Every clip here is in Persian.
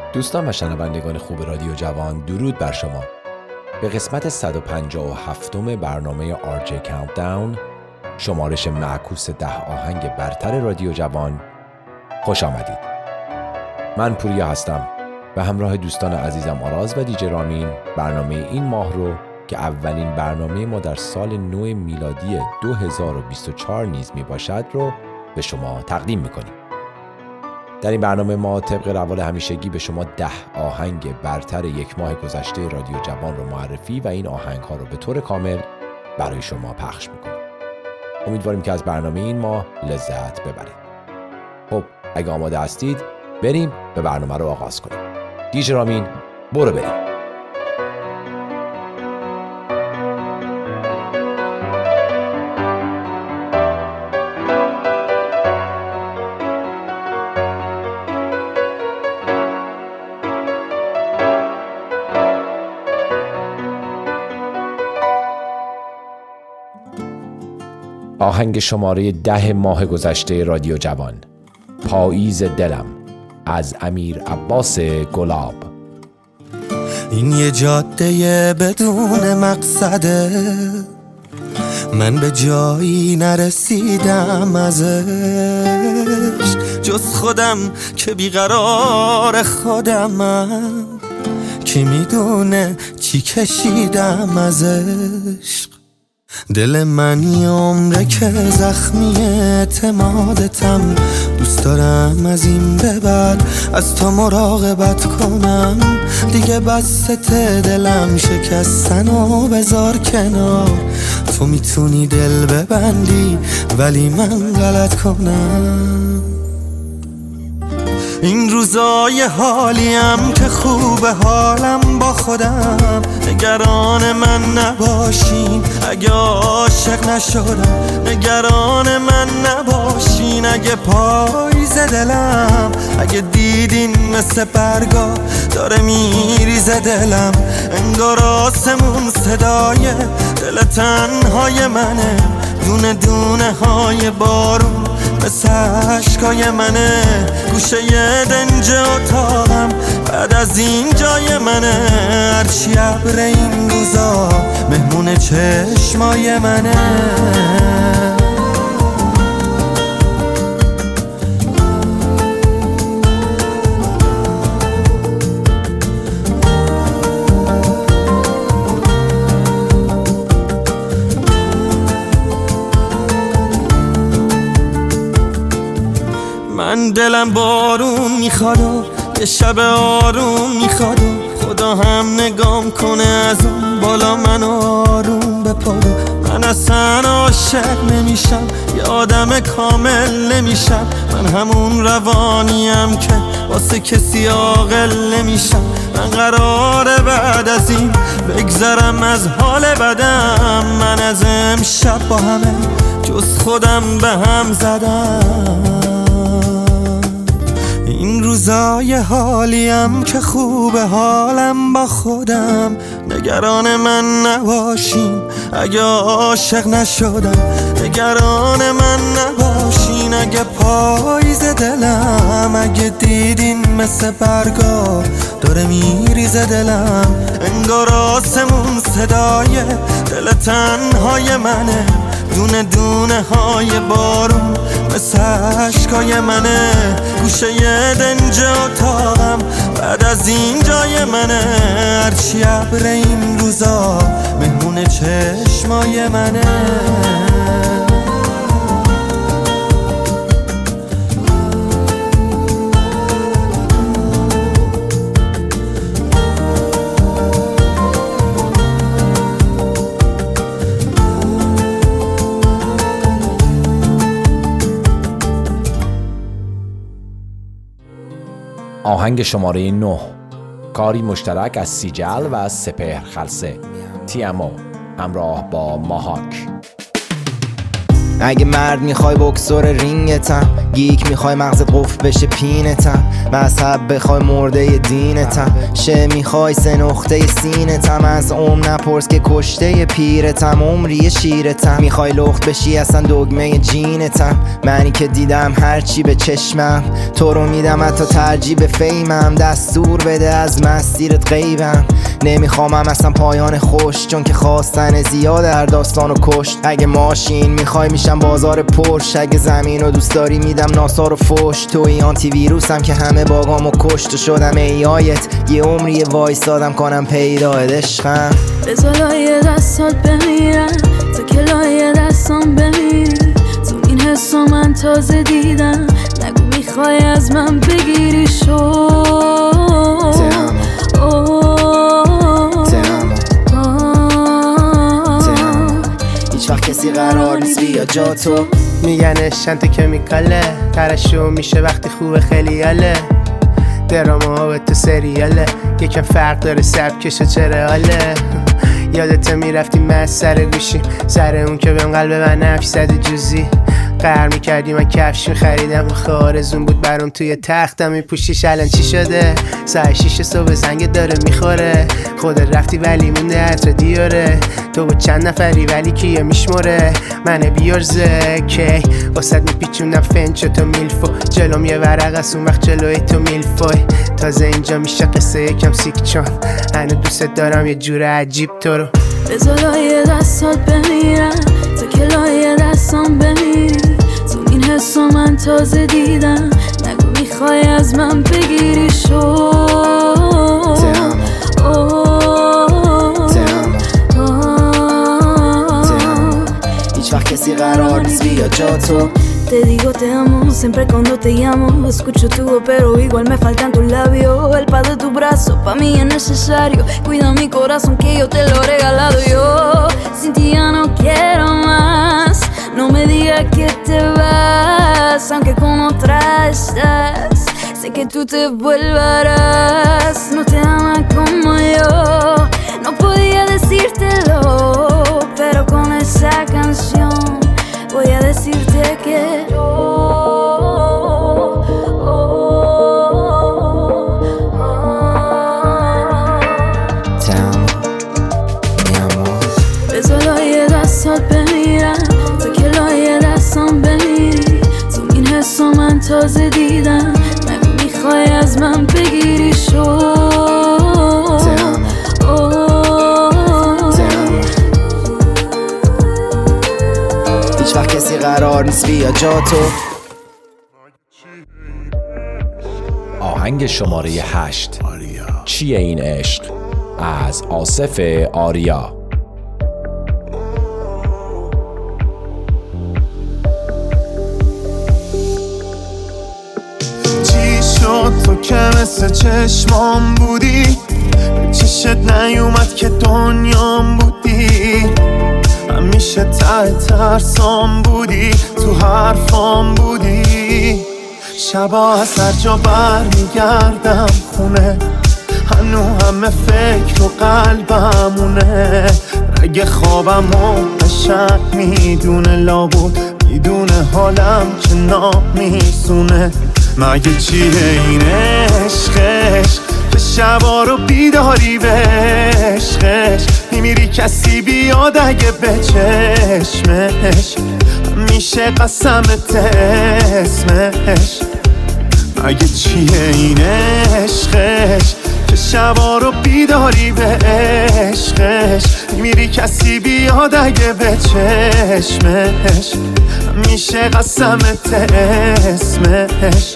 دوستان و شنوندگان خوب رادیو جوان، درود بر شما. به قسمت 157 برنامه RJ Countdown، شمارش معکوس 10 آهنگ برتر رادیو جوان، خوش آمدید. من پوریا هستم و همراه دوستان عزیزم آراز و دیجی رامین برنامه این ماه رو که اولین برنامه ما در سال نو میلادی 2024 نیز می باشد رو به شما تقدیم میکنیم. در این برنامه ما طبق روال همیشگی به شما 10 آهنگ برتر یک ماه گذشته رادیو جوان رو معرفی و این آهنگ ها رو به طور کامل برای شما پخش میکنیم. امیدواریم که از برنامه این ماه لذت ببرید. خب اگه آماده هستید بریم به برنامه رو آغاز کنیم. دیجی رامین برو بریم. آهنگ شماره 10 ماه گذشته رادیو جوان، پاییز دلم از امیر عباس گلاب. این یه جاده بدون مقصده، من به جایی نرسیدم ازش، جز خودم که بیقرار خودمم، کی میدونه چی کشیدم ازش. دل من یه عمره که زخمی اعتمادتم، دوست دارم از این به بعد از تو مراقبت کنم. دیگه بسته دلم شکستن و بذار کنار، تو میتونی دل ببندی ولی من غلط کنم. این روزای حالیم که خوبه حالم با خودم، نگران من نباشین اگه عاشق نشدم، نگران من نباشین اگه پاییز دلم، اگه دیدین مثل برگا داره میریزه دلم، انگار آسمون صدای دل تنهای منه، دونه دونه های بارون مثل عشقای منه، گوشه یه دنج اتاقم بعد از این جای منه، هرچی ابر این روزا مهمون چشمای منه. من دلم بارون میخواد و یه شب آروم میخواد و خدا هم نگام کنه از اون بالا من آروم بپاره. من اصلا عاشق نمیشم، یه آدم کامل نمیشم، من همون روانیم که واسه کسی عاقل نمیشم. من قراره بعد از این بگذرم از حال بدم، من از امشب با همه جز خودم به هم زدم. این روزای حالیم که خوبه حالم با خودم، نگران من نباشین اگه عاشق نشدم، نگران من نباشین اگه پاییز دلم، اگه دیدین مثل برگا داره میریزه دلم، انگار آسمون صدای دل تنهای منه، دونه دونه های بارون مثل عشقای منه، گوشه یه دنج اتاقم بعد از این جای منه، هرچی ابر این روزا مهمون چشمای منه. آهنگ شماره 9، کاری مشترک از سیجل و سپهر خلسه، تیامو همراه با ماهاک. اگه مرد میخوای بکسور رینگتم، گیک میخوای مغزت قفل بشه پینتم، مذهب بخوای مرده دینتم، شه میخوای سه نقطه سینتم، از نپرس که کشته پیرتم، عمری شیرتم، میخوای لخت بشی اصلا دگمه جینتم، منی که دیدم هرچی به چشمم، تو رو میدم حتی ترجیح به فیمم، دستور بده از مسیرت غیبم، نمیخوامم اصلا پایان خوش، چون که خواستن زیاد در داستانو کشت. اگه ماشین میخوای میشم بازار پرش، اگه زمین رو دوست داری میدم ناسا رو فوش، توی آنتی ویروسم که همه باگامو کشت و شدم ایایت، یه عمری وایسادم کنم پیدایت عشقم. بذار لایه دستات بمیرم تا که لایه دستام بمیری، تو این حسا من تازه دیدم، نگو میخوای از من بگیری شو هیچ وقت کسی قرار نیست بیا جا تو. میگن اشنت کمیکاله، ترشو میشه وقتی خوبه خیلی حاله، دراما به تو سریاله، یکم فرق داره سبکش و چرا حاله. یادت میرفتی من سر گوشی، سر اون که بهم قلب من نفش زده جوزی، قهر میکردی من کفش میخریدم، آرزون بود برام توی تختم میپوشیش، الان چی شده؟ ساعت 6 صبح زنگ داره میخوره، خودت رفتی ولی مونده عطر دیاره، تو با چند نفری ولی کیه میشمره، من بیارزه کی واسد میپیچوندم فنچ تو میلفو، جلوم یه ورق از اون وقت جلوی تو میلفوی، تازه اینجا میشه قصه یکم سیک، چون هنو دوست دارم یه جور عجیب تو رو. بذار لایه دستات بمیرم تا که لایه دستام بمیری، تو این حسا من تازه دیدم، نگو میخوای از من بگیری شو هیچ وقت کسی قرار نیست بیا جا تو. Te digo te amo, siempre cuando te llamo escucho tu voz pero igual me faltan tus labios, el paz de tu brazo pa' mí es necesario, cuida mi corazón que yo te lo he regalado yo, sin ti ya no quiero más, no me digas que te vas, aunque con otra estás, sé que tú te volverás, no te ama como yo, no podía decírtelo, pero con esa canción voy a decirte que te amo, mi amor. بذار لایه دستات بمیرم تا که لایه دستام بمیری، تو این حسا من تازه دیدم، نگو میخوای از من بگیری شو هیچ وقت کسی قرار نیست بیا جا تو. آهنگ شماره 8 چیه این عشق از آصف آریا. چی شد تو که مثل چشمام بودی، به چشت نیومد که دنیام بودی، همیشه ته ترسام بودی، تو حرفام بودی، شبا از هر جا بر میگردم خونه، هنو همه فکر و قلبمونه، رگ خوابم و قشنگ میدونه، لابود میدونه حالم که نامیسونه، مگه چیه این عشقش که شبا رو بیداری به عشقش، میمیری کسی بیاد اگه به چشمش، میشه قسمت اسمش، مگه چیه این عشقش که شبا رو بیداری به عشقش، میمیری کسی بیاد اگه به چشمش، میشه قسمت اسمش.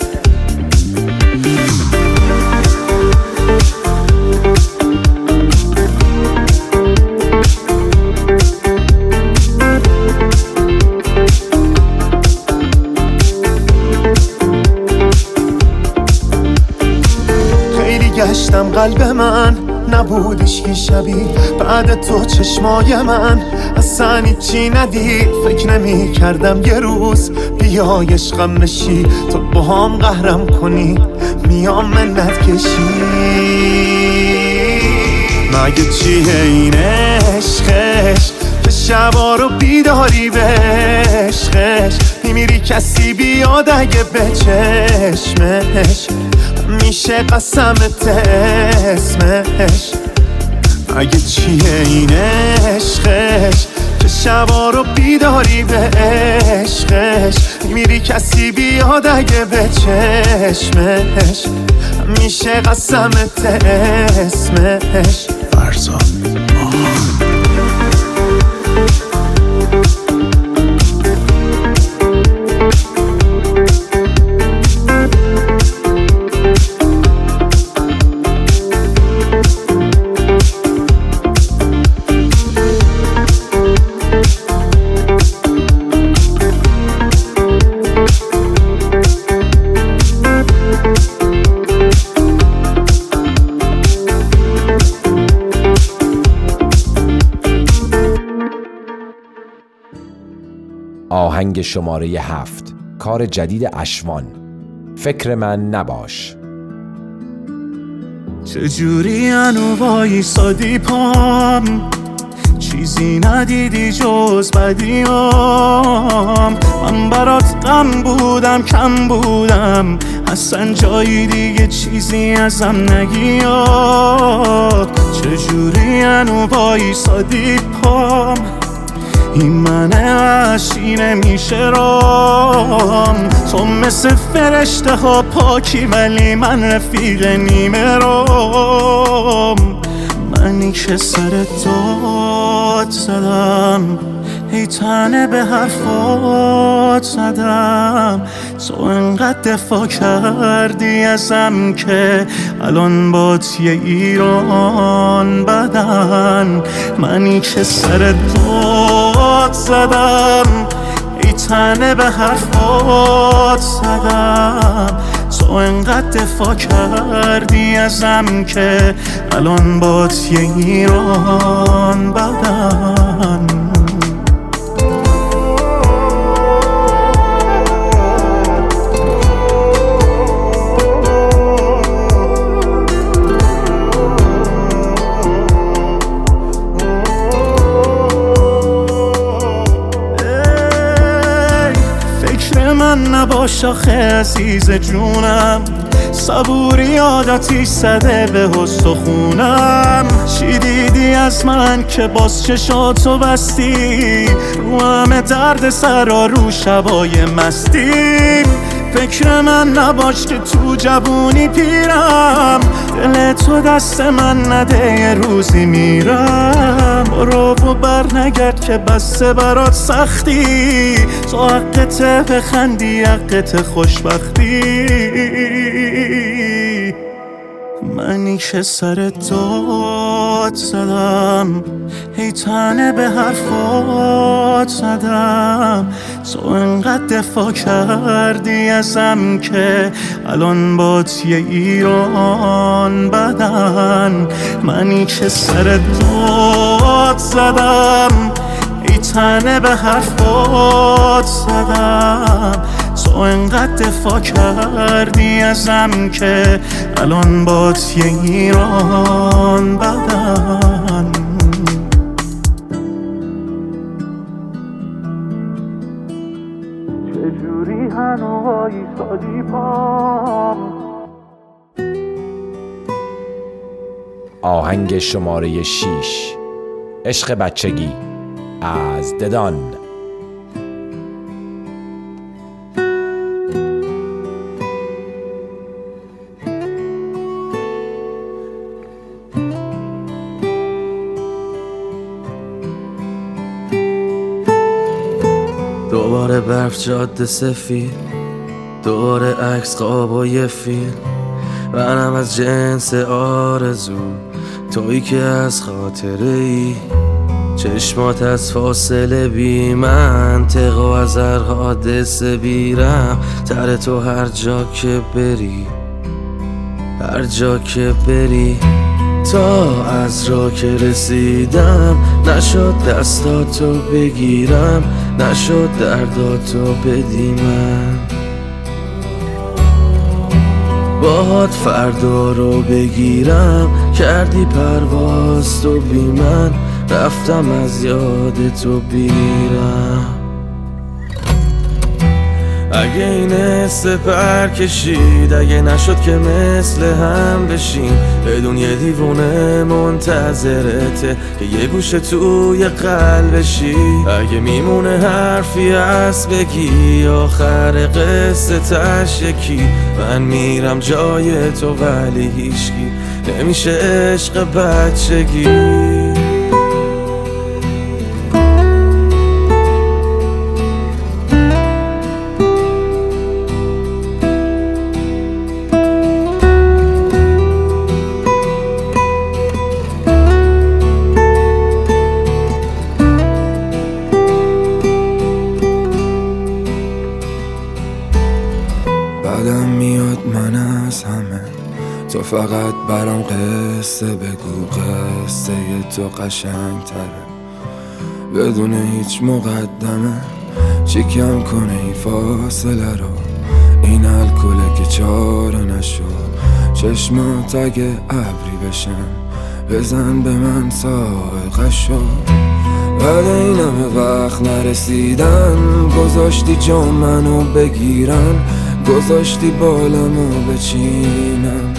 گشتم قلب من نبودش که شبیه بعد تو، چشمای من اصلا هیچی ندید، فکر نمی کردم یه روز بیای عشقم بشی، تو با هم قهرم کنی میام منت کشی، مگه چیه این عشقش که شبا رو بیداری به عشقش میمیری کسی بیاد اگه به چشمش میشه قسمت اسمش اگه چیه این عشقش که شبا رو بیداری به عشقش میمیری کسی بیاد اگه به چشمش میشه قسمت اسمش فرزاد آهنگ شماره 7، کار جدید اشوان، فکر من نباش. چجوری انو وایسادی پام، چیزی ندیدی جز بدیام. من برات غم بودم کم بودم، اصلا جایی دیگه چیزی ازم نگیا. چجوری انو وایسادی پام، این من وحشی نمیشه رام. تو مثل فرشته ها پاکی ولی من رفیق نیمه رام. منی که سر داد زدم، ای تنه به حرفات زدم. تو انقدر دفاع کردی ازم که الان بات یه ایران بدن. منی که سر داد زدم، ای تنه به حرفات زدم. تو انقدر دفاع کردی ازم که الان بات یه ایران بدن. نباش آخه عزیز جونم، صبوری عادتی زده به استخونم. چی دیدی از من که باز چشاتو بستی، رو همه درد سرا رو شبای مستیم. فکر من نباش که تو جوونی پیرم، دل تو دست من نده یه روزی میرم. برو و بر نگرد که بسته برات سختی، تو حقته بخندی حقت خوشبختی. منی که سر داد زدم، ای تنه به حرفات زدم. تو انقدر دفاع کردی ازم که الان بات یه ایران بدن. منی که سر داد زدم، ای تنه به حرفات زدم. تو انقدر دفاع کردی ازم که الان بات یه ایران بدن. چجوری هنو وایسادی پام. آهنگ شماره 6، عشق بچگی از ددان. دوباره برف جاده سفید، دوباره عکس خواب و یه فیلم. منم از جنس آرزو، تویی که از خاطره ای. چشمات از فاصله بی منطق و از هر حادثه بیرم. تر تو هر جا که بری، هر جا که بری. تا از راه که رسیدم، نشد دستاتو بگیرم، نشد درداتو بدی من. باهات فردا رو بگیرم، کردی پرواز تو بی من. رفتم از یاد تو بیرم. اگه این سپر کشید، اگه نشد که مثل هم بشیم، بدون یه دیوونه منتظرته که یه گوشه توی قلبشی. اگه میمونه حرفی هست بگی، آخر قصه تش یکی. من میرم جای تو ولی هیچکی نمیشه عشق بچگی. بعدم میاد من از همه، تو فقط برام قصه بگو، قصه تو قشنگ تره بدون هیچ مقدمه. چی کم کنه این فاصله رو، این الکله که چاره نشد. چشمات اگه ابری بشن بزن به من سائقشو. بعد این همه وقت نرسیدن، گذاشتی جا منو بگیرن، گذاشتی بالمو بچینم.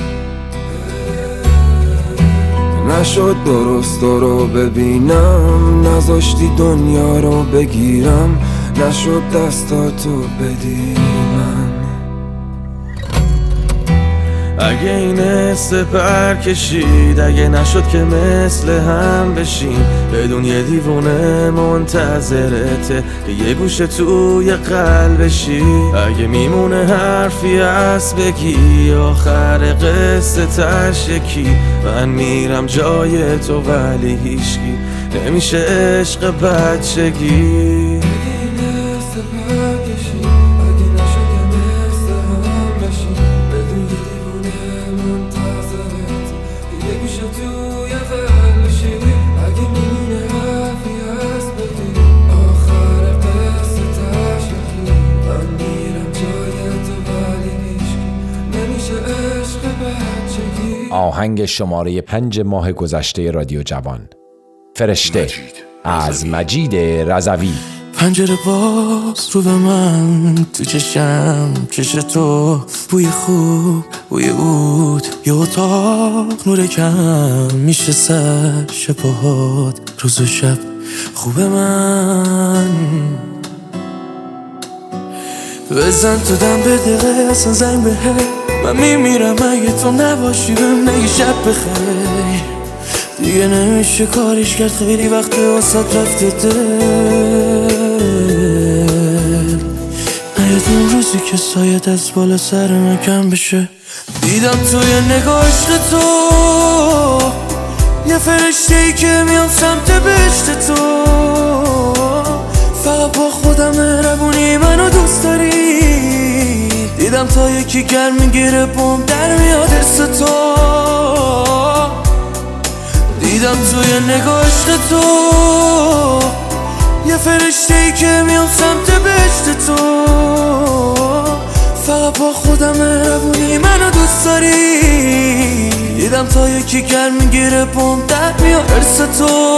نشد درست رو ببینم، نذاشتی دنیا رو بگیرم، نشد دستاتو بدیمم. اگه این سپر کشید، اگه نشد که مثل هم بشیم، بدون یه دیوونه منتظرته که یه گوشه توی قلبشی. اگه میمونه حرفی هست بگی، آخر قصه تش یکی. من میرم جای تو ولی هیچکی نمیشه عشق بچگی. آهنگ شماره 5 ماه گذشته رادیو جوان، فرشته از مجید رضوی. پنجره باز رو به من، تو چشم چش تو، بوی خوب بوی عود، یه اتاق نور کم میشه سر شبهات، روز و شب خوب من. بزن تو دم به دقیقه اصلا زنگ به من میمیرم اگه تو نباشی، بهم نگی شب بخیر. دیگه نمیشه کاریش کرد، خیلی وقت واسات رفته دل. نیاد اون روزی که سایت از بالا سر من کم بشه. دیدم توی نگاه عشق تو یه فرشته‌ای که میام سمت بهشت تو. فقط با خودم مهربونی منو دوست داری. دیدم تا یکی گرم میگیره بوم در میاد حس تو. دیدم توی نگاه عشق تو یه فرشته‌ای که میام سمت بهشت تو. فقط با خودم مهربونی منو دوست داری. دیدم تا یکی گرم میگیره بوم در میاد حس تو.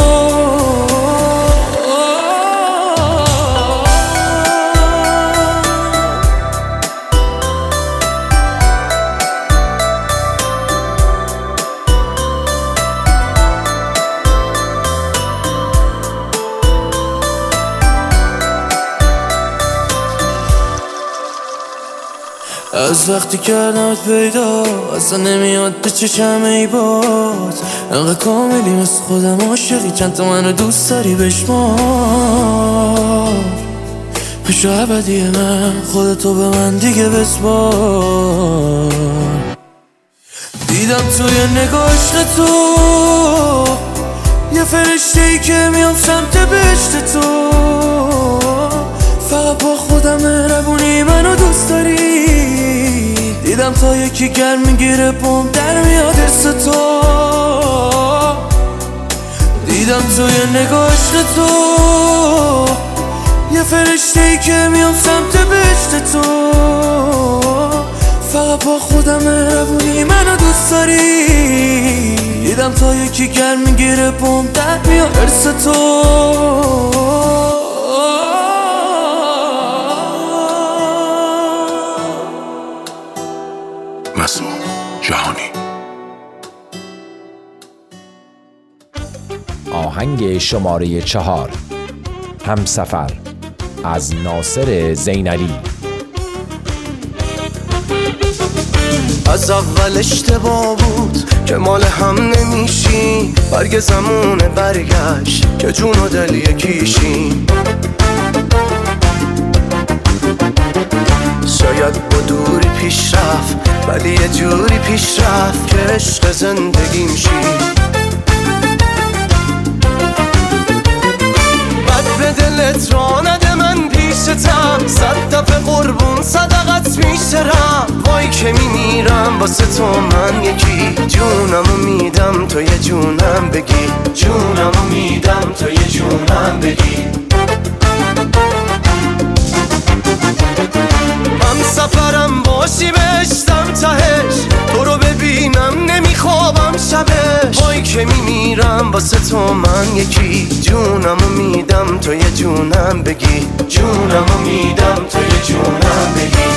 از وقتی کردمت پیدا اصلا نمیاد به چشم ای باز. انقدر کاملی مثل خودم عاشقی، چند تا منو دوست داری بشمار. بشو ابدی من، خودتو به من دیگه بسپار. دیدم توی نگاه عشق تو یه فرشته‌ای که میام سمت بهشت تو. فقط با خودم مهربونی منو دوست داری. دیدم تا یکی گرم میگیره بوم در میاد حس تو. دیدم توی نگاه عشق تو یه فرشته‌ای که میام سمت بهشت تو. فقط با خودم مهربونی منو دوست داری. دیدم دلم تا یکی گرم میگیره بوم در میاد ارس تو. مسعود جهانی. آهنگ شماره 4، همسفر، از ناصر زینعلی. از اول اشتباه بود که مال هم نمیشیم، برگ زمونه برگشت که جون و دل یکیشیم. شاید با دوری پیش رفت ولی یه جوری پیش رفت که عشق زندگیم شی. بد به دلت را نده من پیشتم، 100 دفعه قربون صدقت میشرم. وای که میمیرم واسه تو من یکی، جونمو میدم تو یه جونم بگی، جونمو میدم تو یه جونم بگی. هم سفرم باشی بهشتم تهش، تو رو ببینم نمیخوابم شبش. وای که میمیرم واسه تو من یکی، جونمو میدم تو یه جونم بگی، جونمو میدم تو یه جونم بگی.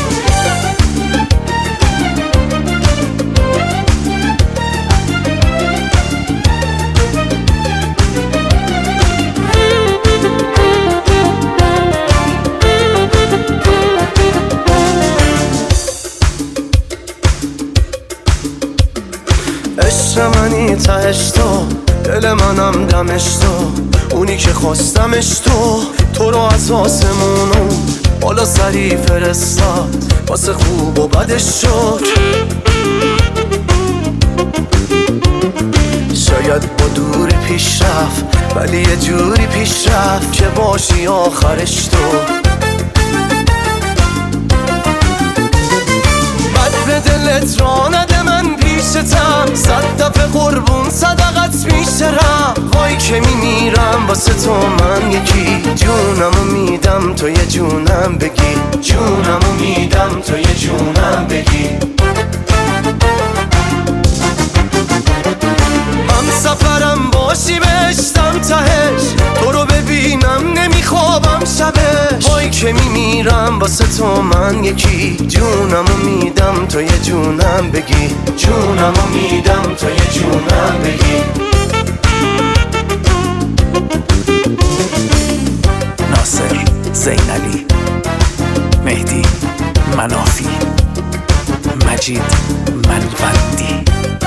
عشق منی تهش تو، دل منم دمش تو، اونی که خواستمش تو رو از آسمونو بالا سری فرستاد، واسه خوب و بدش شد. شاید با دوری پیش رفت ولی یه جوری پیش رفت که باشی آخرش تو. بد به دلت را نده من پیشتم، 100 دفعه قربون صدقت میشرم. وای که میمیرم واسه تو من یکی، جونمو میدم تو یه جونم بگی، جونمو میدم تو یه جونم بگی. هم سفرم باشی بهشتم تهش، تو رو ببینم نمیخوابم شبش. وای که میمیرم واسه تو من یکی، جونمو میدم تو یه جونم بگی، جونمو میدم تو یه جونم بگی. ناصر زینعلی، مهدی منافی، مجید منوندی.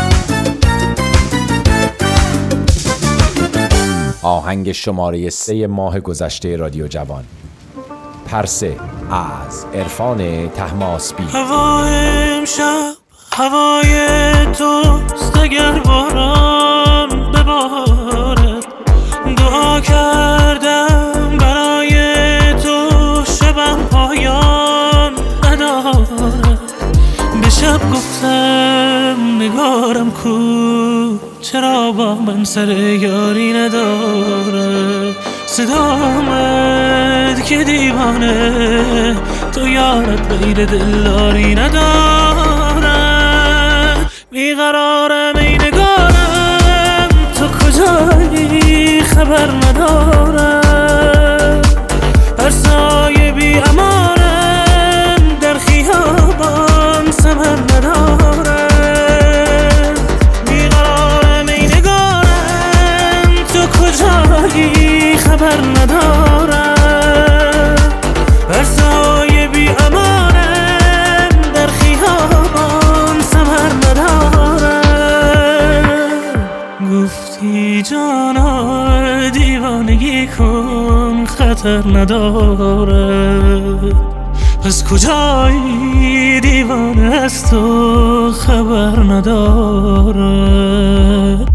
آهنگ شماره 3 ماه گذشته رادیو جوان، پرسه، از عرفان طهماسبی. هوا امشب هوای توست، اگر باران ببارد. دعا کردم برای تو، شبم پایان ندارد. به شب گفتم نگارم کو، چرا با من سر یاری نداره. صدا آمد که دیوانه، تو یارت غیر دلداری نداره. بیقرارم ای نگارم، تو کجایی خبر ندارم. هر سایه بی امانم، در خیابان ثمر ندارم. کجایی خبر ندارم. هر سایه بی امانم، در خیابان ثمر ندارم. گفتی جانا دیوانگی کن، خطر نداره. پس کجایی دیوانه از تو خبر نداره.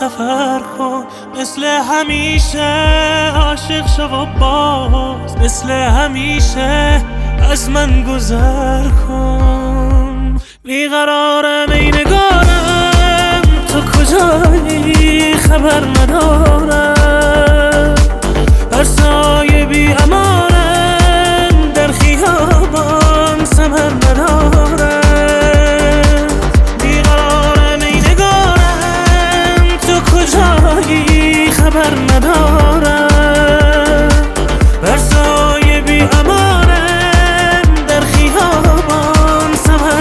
سفر کن، مثل همیشه عاشق شو و باز مثل همیشه از من گذر کن. بیقرارم ای نگارم، تو کجایی خبر ندارم، بر سایه بی امانم در خیابان ثمر ندارم. بیقرارم ای نگارم، تو کجایی خبر ندارم، بر سایه بی امانم در خیابان ثمر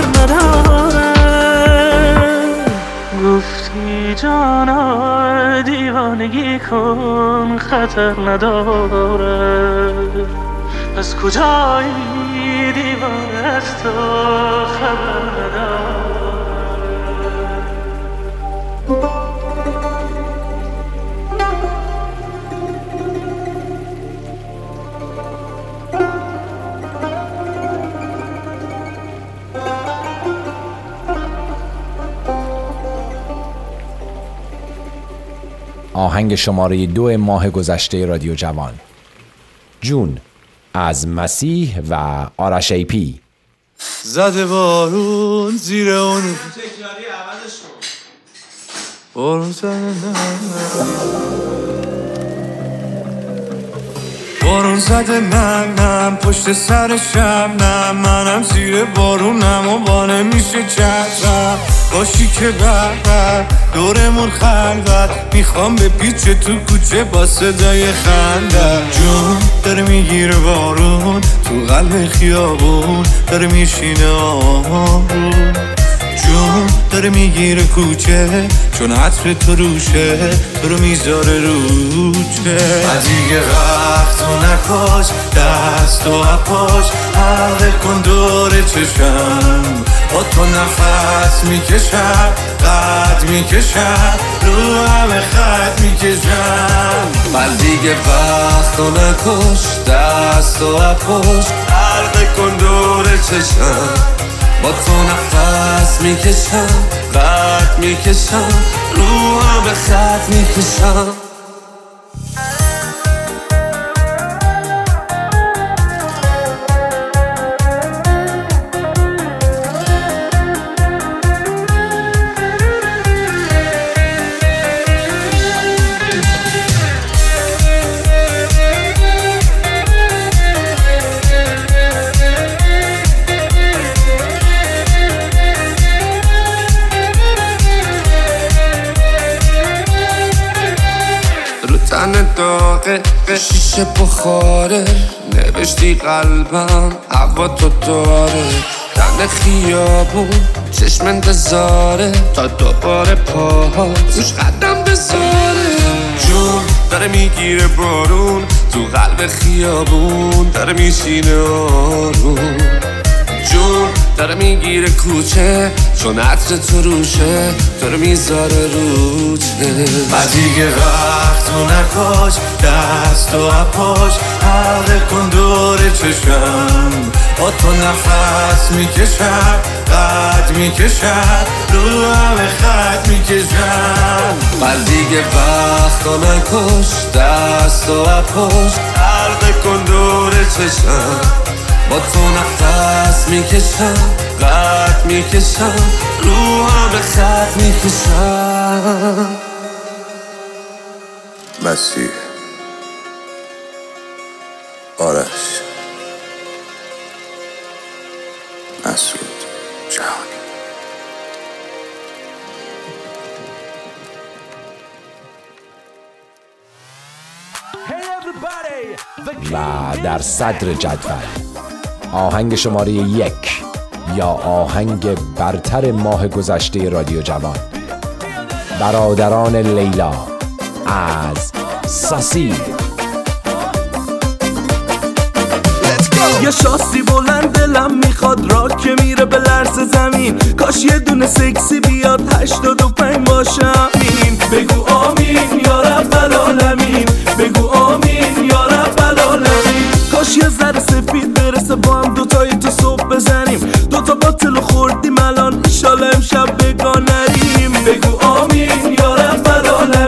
ندارم. گفتی جانا دیوانگی کن خطر نداره، از کجایی دیوانه از تو خبر نداره. آهنگ شماره 2 ماه گذشته رادیو جوان، جون از مسیح و آرش ای پی. زده بارون زیر اون بارون بارون زده نم پشت سرشم، نه منم زیر بارونم و با نمیشه چترم. باشی که بر دورمون خلوت، میخوام به پیچ تو کوچه با صدای خنده. جون داره میگیره بارون تو قلب خیابون، داره میشینه آروم. جون داره میگیره کوچه چون عطر تو روشه، تو رو میذاره روچه. دیگه وقت تو نکاش، دست و اپاش حلقه کن دور چشم. با تو نفس میکشم، قد میکشم، رو همه خط میکشم. دیگه وقت تو نکاش، دست و اپاش حلقه کن دور چشم. با تو نفس میکشم، قد میکشم، رو همه خط میکشم. داغه شیشه بخاره، نوشتی قلبم هوا تو داره. دن خیابون چشم انتظاره تا دوباره پاها روش قدم بذاره. جون داره میگیره بارون تو قلب خیابون، داره میشینه آروم. جون داره میگیره کوچه چون عطر تو روشه، داره میذاره روچه. دیگه وقت تو نکاش، دست و اپاش حلقه کن دور چشم. با تو نفس میکشم، قد میکشم، رو همه خط میکشم. دیگه وقت تو نکاش، دست و اپاش حلقه کن دور چشم. با تو نفس میکشم، قد میکشم، رو همه خط میکشم. مسیح، آرش، مسعود، جهانی. و در صدر جدول آهنگ شماره 1 یا آهنگ برتر ماه گذشته رادیو جوان، برادران لیلا از ساسی. یه شاسی بلند دلم میخواد، را که میره به لرز زمین. کاش یه دونه سکسی بیاد 85 باشه امین. بگو آمین یا رب العالمین، بگو آمین یا رب العالمین. کاش یه ذره سفید برسه با هم دوتایی تو صبح بزنیم. دوتا باطل خوردیم الان ایشالا امشب بگاه نریم. بگو آمین یا رب العالمین.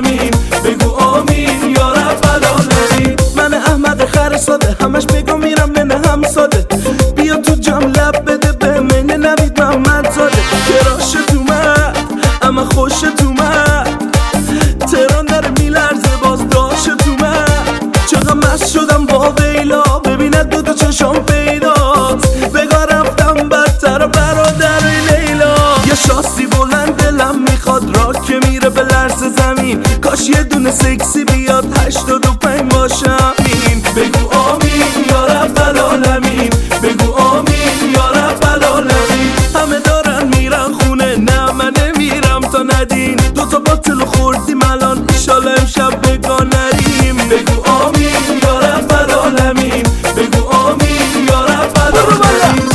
از دو چشم پیداست. بگاه رفتم بدتر برادر لیلا. یه شاسی بلند دلم میخواد راه که میره به لرز زمین. کاش یه دونه سکسی بیاد 85 باشم این. بگو آمین یا رب العالمین. بگو آمین یا رب العالمین. همه دارن میرن خونه نه من نمیرم تا ندین. دوتا باطل خوردیم الان ایشالا امشب بگاه نریم. بگو آمین یا رب العالمین. بگو آمین یا رب العالمین.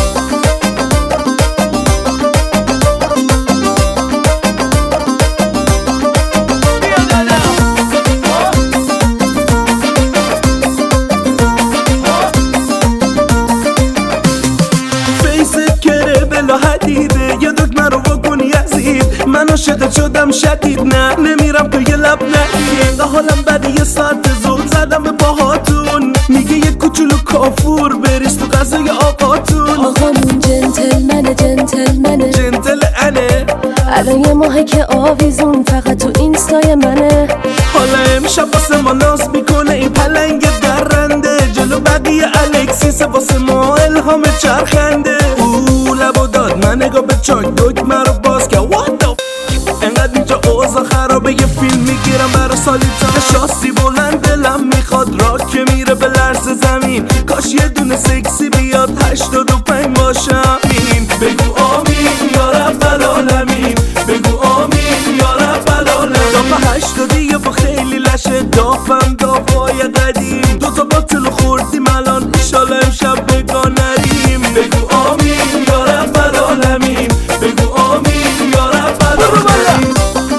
من عاشقت شدم شدید نه نمیرم تو یه لب نگی. اینقدر حالم بده یه ساعت زود زدم به باهاتون. میگه یه کوچولو کافور بریز تو غذای آقاتون. آقامون جنتلمنه جنتلمنه جنتل انه. الان یه ماهه که آویزون فقط تو اینستای منه. حالا امشب واسه ما ناز میکنه این پلنگ درنده. جلو بقیه الکسیس واسه ما الهام چرخنده. او لبو داد من نگاه به چاک دکمه رو باز که انقدر اینجا اوضاع خرابه یه فیلم میگیرم برا سالیتا. شاسی بلند دلم میخواد راه که میره به لرز زمین. کاش یه دونه سکسی بیاد 85 باشم این. بگو آمین یا رب العالمین. بگو آمین یا رب العالمین. دافه 80 یا با خیلی لشه دافم دافای قدیم. دوتا باطل خوردیم الان ایشالا امشب بگاه نریم. بگو آمین یا رب العالمین. بگو آمین یا رب العالمین.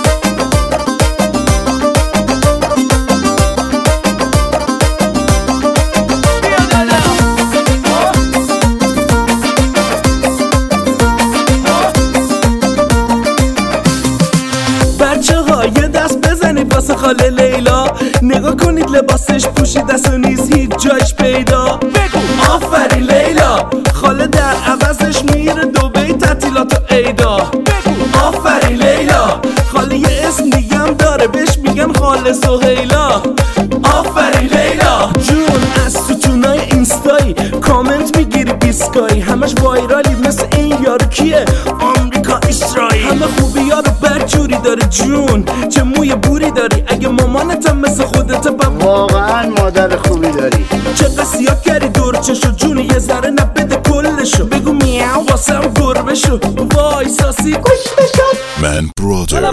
بچه ها یه دست بزنید واسه خاله لیلا. نگاه کنید لباسش پوشیده است و نیز هیچ جایش پیدا. بگو آفرین لیلا. خاله در عوضش میره دبی تعطیلات و عیدا. بگو آفرین لیلا. خاله یه اسم دیگه هم داره بهش میگن خاله سهیلا. آفرین لیلا جون. از ستونای اینستایی کامنت میگیری بیسکایی. همش وایرالی مثل این یارو کیه آمریکا اسرائیل. همه خوبی ها رو برجوری داره جون. چه موی بوری داری اگه مامانتم مثل خودت واقعا مادر خوبی داری. چه قصیات کردی دور چشو جون یه ذره نبده کلشو. بگو میاو واسم گربه شو. وای ساسی گوش بشو. من برادر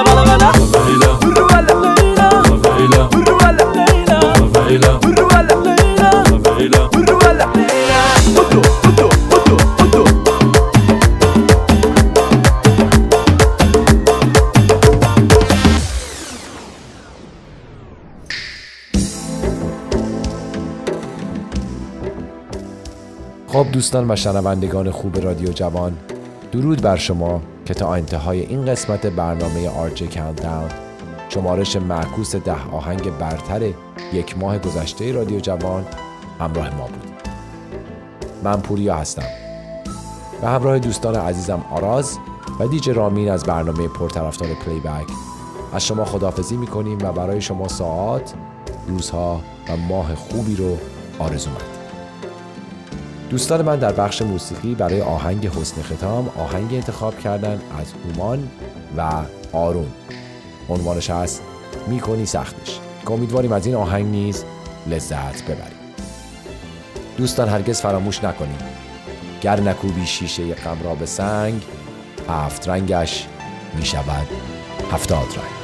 خب دوستان و شنوندگان خوب رادیو جوان، درود بر شما که تا انتهای این قسمت برنامه RJ Countdown شمارش معکوس 10 آهنگ برتر یک ماه گذشته رادیو جوان همراه ما بود. من پوریا هستم و همراه دوستان عزیزم آراز و دیجی رامین از برنامه پرطرفدار پلی بک از شما خداحافظی میکنیم و برای شما ساعات، روزها و ماه خوبی رو آرزومند. دوستان من در بخش موسیقی برای آهنگ حسن ختام آهنگ انتخاب کردن از هومان و آرون. عنوانش هست میکنی سختش که امیدواریم از این آهنگ نیز لذت ببریم. دوستان هرگز فراموش نکنید گر نکوبی شیشه غم را به سنگ 7 رنگش می شود 70 رنگ.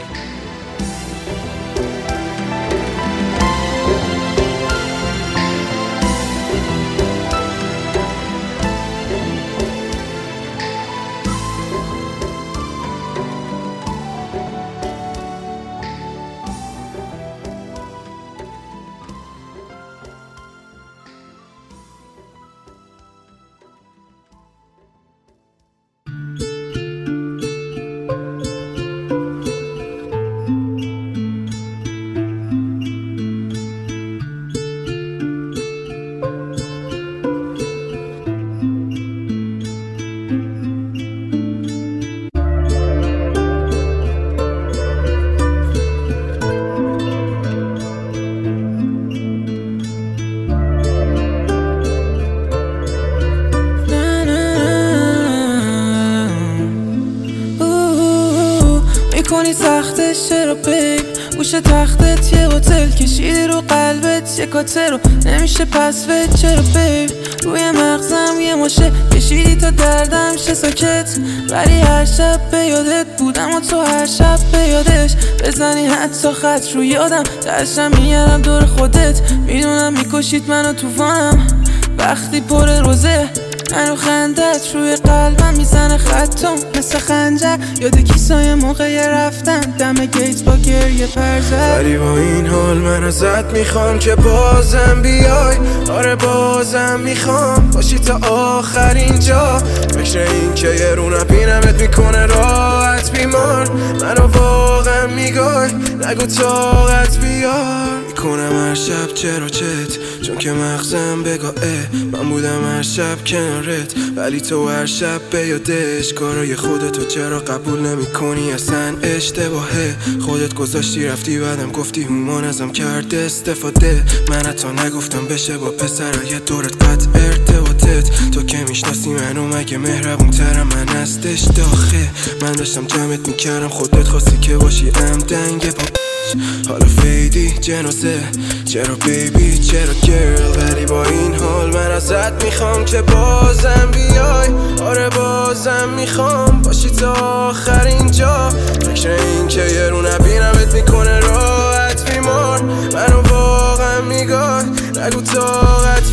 سختش چرا بیب گوش تختت یه هتل کشیدی رو قلبت یه کاتر رو نمیشه پس وید چرا بیب روی مغزم یه ماشه کشیدی تا دردم شه ساکت ولی هر شب به یادت بودم و تو هر شب به یادش بزنی حتی خط رو یادم درشم میگردم دور خودت میدونم میکشید منو توفانم وقتی پر روزه منو خندت روی قلبم میزنه خطم مثل خنجر یاد کیسای موقع رفتن دم گیت با گریه پرزد ولی با این حال من ازت میخوام که بازم بیای آره بازم میخوام باشی تا آخرین جا فکر این که یه رو نبینمت میکنه راحت بیمار منو واقعا میگای نگو طاقت بیار میکنم هر شب چرا چت چون که مغزم بگاه من بودم هر شب کنارت ولی تو هر شب به یادش کارای خودتو چرا قبول نمی کنی اصلا اشتباهه خودت گذاشتی رفتی بعدم گفتی هومان ازم کرد استفاده من حتی نگفتم بشه با پسرای دورت قطع ارتباطت تو که میشناسی منو مگه مهربون ترم من هستش داخه من داشتم جمعت میکردم خودت خواستی که باشی دنگه با حالا فیدی جنازه چرا بیبی چرا گرل ولی با این حال من ازت میخوام که بازم بیای آره بازم میخوام باشی تا آخرین جا فکر این که یه رو نبینمت میکنه راحت بیمار منو واقعا میگای نگو طاقت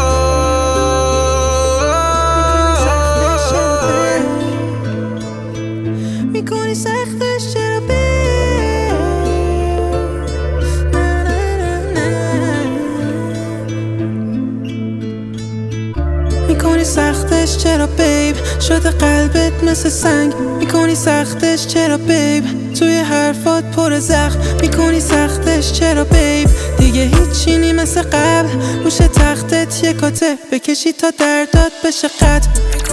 بیای میکنی سختش چرا میکنی سختش چرا بیب شده قلبت مثل سنگ میکنی سختش چرا بیب توی حرفات پر زخم میکنی سختش چرا بیب دیگه هیچی نی مثل قبل روش تختت یه کاته بکشی تا دردات بشه قطع